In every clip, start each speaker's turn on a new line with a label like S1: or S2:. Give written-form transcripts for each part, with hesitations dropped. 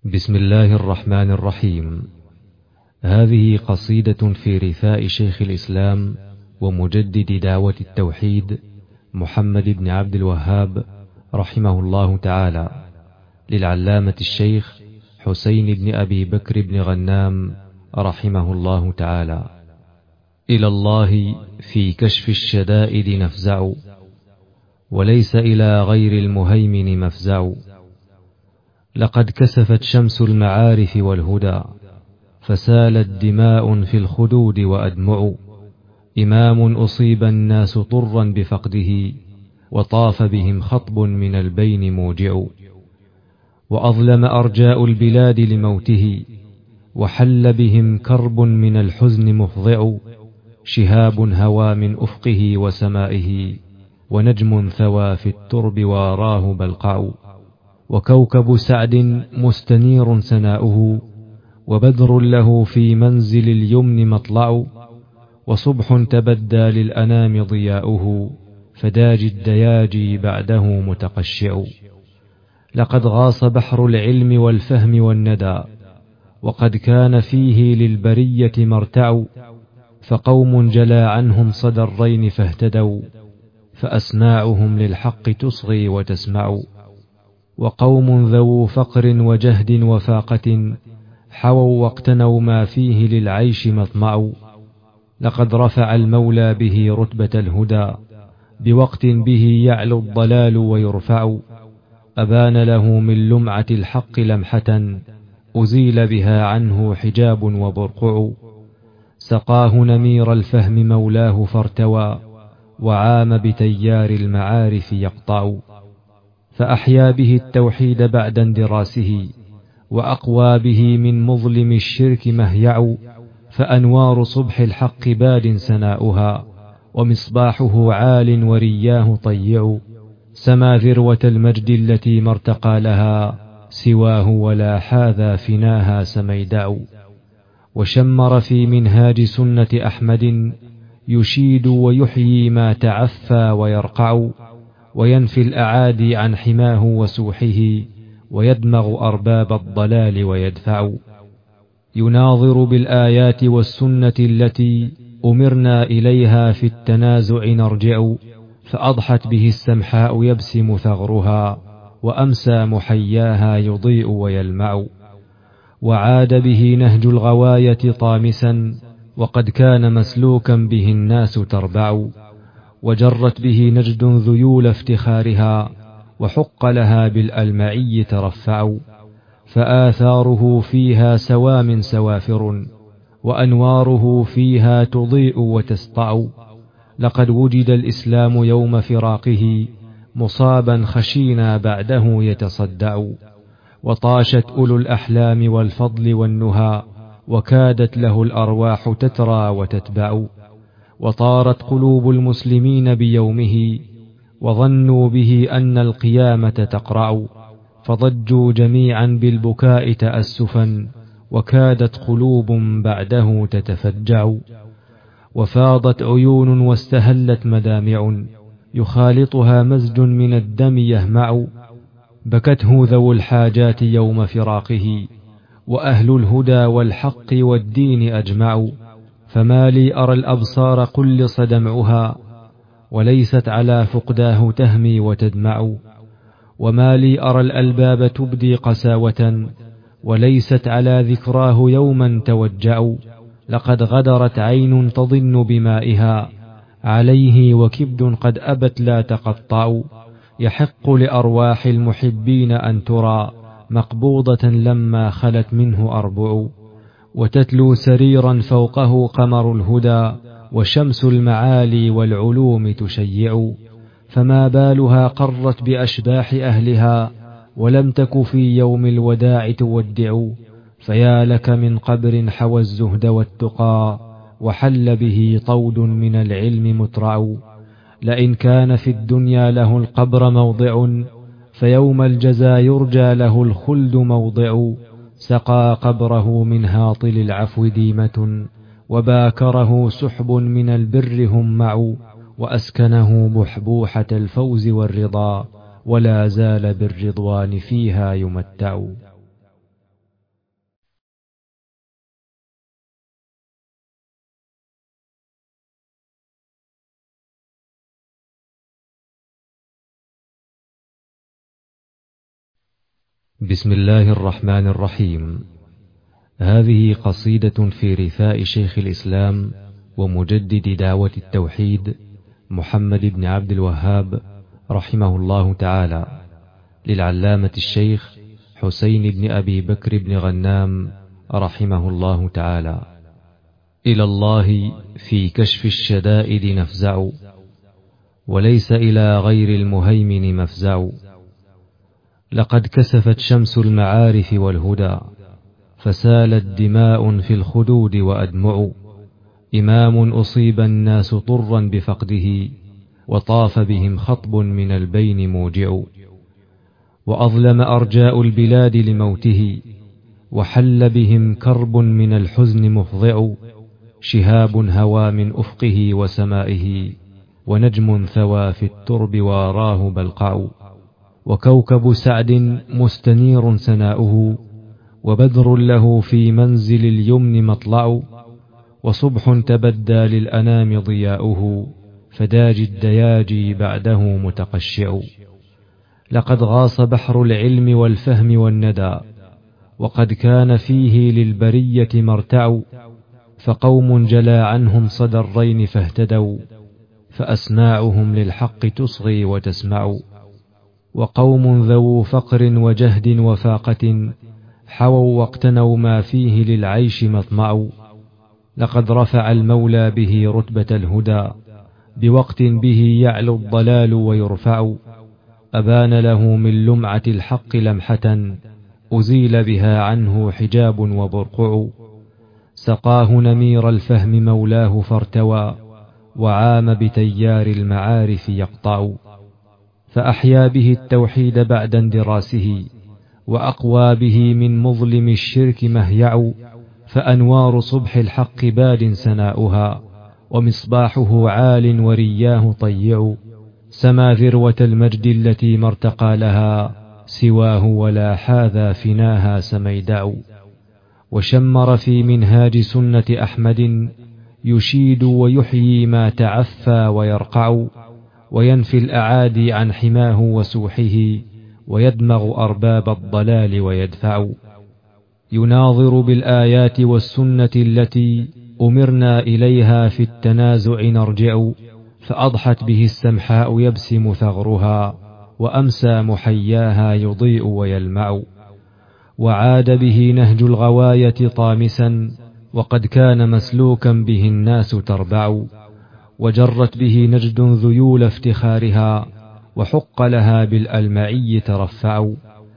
S1: بسم الله الرحمن الرحيم. هذه قصيدة في رثاء شيخ الإسلام ومجدد دعوة التوحيد محمد بن عبد الوهاب رحمه الله تعالى، للعلامة الشيخ حسين بن أبي بكر بن غنام رحمه الله تعالى. إلى الله في كشف الشدائد نفزع، وليس إلى غير المهيمن مفزع. لقد كسفت شمس المعارف والهدى، فسالت دماء في الخدود وأدمع. إمام أصيب الناس طرا بفقده، وطاف بهم خطب من البين موجع. وأظلم أرجاء البلاد لموته، وحل بهم كرب من الحزن مفضع. شهاب هوى من أفقه وسمائه، ونجم ثوى في الترب واراه بلقع. وكوكب سعد مستنير سناؤه، وبدر له في منزل اليمن مطلع. وصبح تبدى للأنام ضياؤه، فداجي الدياجي بعده متقشع. لقد غاص بحر العلم والفهم والندى، وقد كان فيه للبرية مرتع. فقوم جلى عنهم صدى الرين فاهتدوا، فأسماعهم للحق تصغي وتسمع. وقوم ذو فقر وجهد وفاقة، حووا واقتنوا ما فيه للعيش مطمع. لقد رفع المولى به رتبة الهدى، بوقت به يعلو الضلال ويرفع. أبان له من لمعة الحق لمحة، أزيل بها عنه حجاب وبرقع. سقاه نمير الفهم مولاه فارتوى، وعام بتيار المعارف يقطع. فأحيا به التوحيد بعد اندراسه، وأقوى به من مظلم الشرك مهيع. فأنوار صبح الحق باد سناؤها، ومصباحه عال ورياه طيع. سما ذروة المجد التي ما ارتقى لها سواه، ولا حاذا فناها سميدع. وشمر في منهاج سنة أحمد، يشيد ويحيي ما تعفى ويرقع. وينفي الأعادي عن حماه وسوحه، ويدمغ أرباب الضلال ويدفع. يناظر بالآيات والسنة التي أمرنا إليها في التنازع نرجع. فأضحت به السمحاء يبسم ثغرها، وأمسى محياها يضيء ويلمع. وعاد به نهج الغواية طامسا، وقد كان مسلوكا به الناس تربع. وجرت به نجد ذيول افتخارها، وحق لها بالألمعي ترفع. فآثاره فيها سوام سوافر، وأنواره فيها تضيء وتسطع. لقد وجد الإسلام يوم فراقه، مصابا خشينا بعده يتصدع. وطاشت أولو الأحلام والفضل والنهى، وكادت له الأرواح تترى وتتبع. وطارت قلوب المسلمين بيومه، وظنوا به أن القيامة تقرع. فضجوا جميعا بالبكاء تأسفا، وكادت قلوب بعده تتفجع. وفاضت عيون واستهلت مدامع، يخالطها مزج من الدم يهمع. بكته ذو الحاجات يوم فراقه، وأهل الهدى والحق والدين أجمع. فما لي أرى الأبصار قلص دمعها، وليست على فقداه تهمي وتدمع. وما لي أرى الألباب تبدي قساوة، وليست على ذكراه يوما توجع. لقد غدرت عين تضن بمائها عليه، وكبد قد أبت لا تقطع. يحق لأرواح المحبين أن ترى مقبوضة لما خلت منه أربع. وتتلو سريرا فوقه قمر الهدى، وشمس المعالي والعلوم تشيع. فما بالها قرت بأشباح أهلها، ولم تك في يوم الوداع تودع. فيا لك من قبر حوى الزهد والتقى، وحل به طود من العلم مترع. لئن كان في الدنيا له القبر موضع، فيوم الجزا يرجى له الخلد موضع. سقى قبره من هاطل العفو ديمة، وباكره سحب من البر همع. وأسكنه بحبوحة الفوز والرضا، ولا زال بالرضوان فيها يمتع. بسم الله الرحمن الرحيم. هذه قصيدة في رثاء شيخ الإسلام ومجدد دعوة التوحيد محمد بن عبد الوهاب رحمه الله تعالى، للعلامة الشيخ حسين بن أبي بكر بن غنام رحمه الله تعالى. إلى الله في كشف الشدائد نفزع، وليس إلى غير المهيمن مفزع. لقد كسفت شمس المعارف والهدى، فسالت دماء في الخدود وأدمع. إمام أصيب الناس طرا بفقده، وطاف بهم خطب من البين موجع. وأظلم أرجاء البلاد لموته، وحل بهم كرب من الحزن مفضع. شهاب هوى من أفقه وسمائه، ونجم ثوى في الترب واراه بلقع. وكوكب سعد مستنير سناؤه، وبدر له في منزل اليمن مطلع. وصبح تبدى للأنام ضياؤه، فداجي الدياجي بعده متقشع. لقد غاص بحر العلم والفهم والندى، وقد كان فيه للبرية مرتع. فقوم جلى عنهم صدى الرين فاهتدوا، فأسماعهم للحق تصغي وتسمع. وقوم ذو فقر وجهد وفاقة، حووا واقتنوا ما فيه للعيش مطمع. لقد رفع المولى به رتبة الهدى، بوقت به يعلو الضلال ويرفع. أبان له من لمعة الحق لمحة، أزيل بها عنه حجاب وبرقع. سقاه نمير الفهم مولاه فارتوى، وعام بتيار المعارف يقطع. فأحيا به التوحيد بعد اندراسه، وأقوى به من مظلم الشرك مهيع. فأنوار صبح الحق باد سناؤها، ومصباحه عال ورياه طيع. سما ذروة المجد التي ما ارتقى لها سواه، ولا حاذا فناها سميدع. وشمر في منهاج سنة أحمد، يشيد ويحيي ما تعفى ويرقع. وينفي الأعادي عن حماه وسوحه، ويدمغ أرباب الضلال ويدفع. يناظر بالآيات والسنة التي أمرنا إليها في التنازع نرجع. فأضحت به السمحاء يبسم ثغرها، وأمسى محياها يضيء ويلمع. وعاد به نهج الغواية طامسا، وقد كان مسلوكا به الناس تربع. وجرت به نجد ذيول افتخارها، وحق لها بالألمعي ترفع.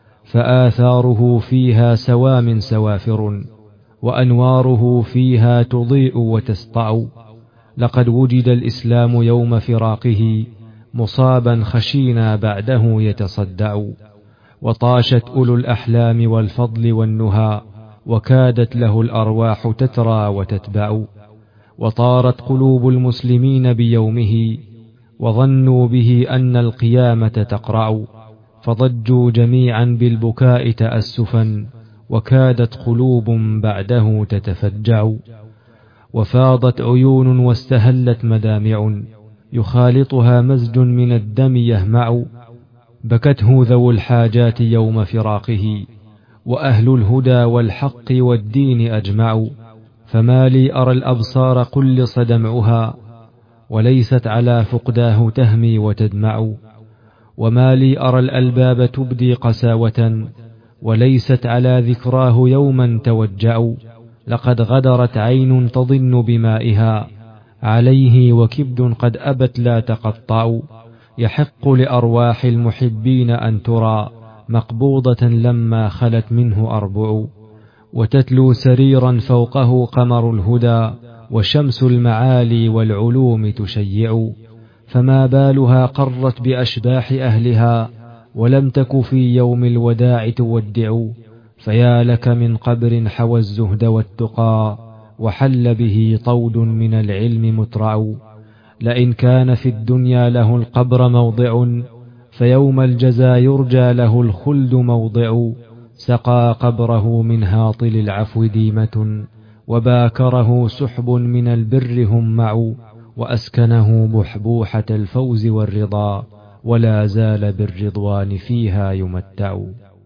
S1: فآثاره فيها سوام سوافر، وأنواره فيها تضيء وتسطع. لقد وجد الإسلام يوم فراقه، مصابا خشينا بعده يتصدع. وطاشت أولو الأحلام والفضل والنهى، وكادت له الأرواح تترى وتتبع. وطارت قلوب المسلمين بيومه، وظنوا به أن القيامة تقرع. فضجوا جميعا بالبكاء تأسفا، وكادت قلوب بعده تتفجع. وفاضت عيون واستهلت مدامع، يخالطها مزج من الدم يهمع. بكته ذو الحاجات يوم فراقه، وأهل الهدى والحق والدين أجمع. فما لي أرى الأبصار قلص دمعها، وليست على فقداه تهمي وتدمع. وما لي أرى الألباب تبدي قساوة، وليست على ذكراه يوما توجع. لقد غدرت عين تضن بمائها عليه، وكبد قد أبت لا تقطع. يحق لأرواح المحبين أن ترى مقبوضة لما خلت منه أربع. وتتلو سريرا فوقه قمر الهدى، وشمس المعالي والعلوم تشيع. فما بالها قرت بأشباح أهلها، ولم تك في يوم الوداع تودع. فيا لك من قبر حوى الزهد والتقى، وحل به طود من العلم مترع. لئن كان في الدنيا له القبر موضع، فيوم الجزا يرجى له الخلد موضع. سقى قبره من هاطل العفو ديمة، وباكره سحب من البر همع. وأسكنه بحبوحة الفوز والرضا، ولا زال بالرضوان فيها يمتع.